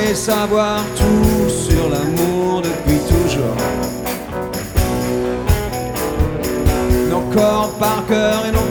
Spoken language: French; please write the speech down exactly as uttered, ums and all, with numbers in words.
croyez savoir tout sur l'amour depuis toujours. Nos corps par cœur et nos